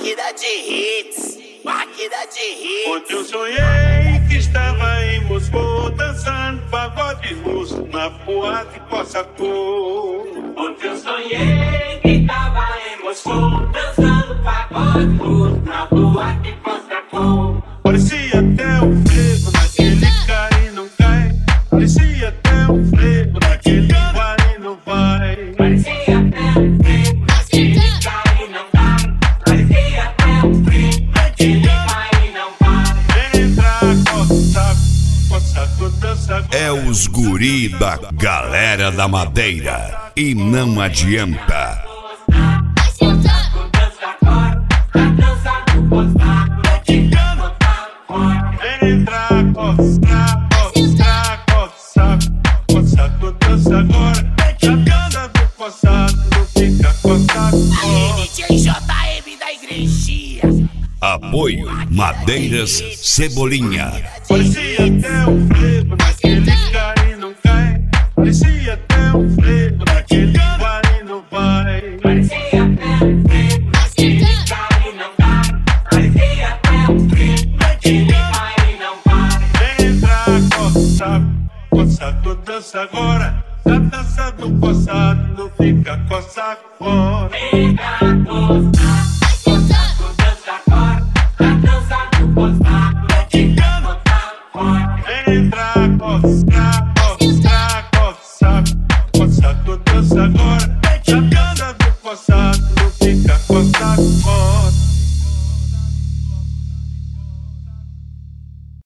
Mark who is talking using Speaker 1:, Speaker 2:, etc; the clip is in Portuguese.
Speaker 1: Máquina de hits, máquina de hits.
Speaker 2: Ontem eu sonhei que estava em Moscou, dançando pagode russo na boate Cossacô.
Speaker 3: Ontem eu sonhei que estava em Moscou, dançando pagode russo na boate Cossacô.
Speaker 2: Parecia até um frevo naquele cai e não cai. Parecia até um frevo naquele vai e não vai.
Speaker 3: Parecia até um frevo naquele cai e não cai. Parecia até um frevo naquele vai e não vai.
Speaker 2: Vem entrar, Cossacô, dança agora.
Speaker 4: É os guri da galera da Madeira e não adianta.
Speaker 2: Vem entrar, Cossacô, dança agora. Chacana do Cossacô, não fica Cossacô.
Speaker 1: DJ JM da igrejinha.
Speaker 4: Apoio Madeiras Cebolinha.
Speaker 2: Parecia até um frevo naquele cai e não cai. Parecia até um frevo naquele vai e não vai.
Speaker 3: Parecia até um frevo naquele cai e não cai. Parecia até um frevo naquele vai e não vai.
Speaker 2: Vem entrar, Cossacô, dança agora. A dança do Cossacô, não fica Cossacô fora.
Speaker 3: Fica Cossacô.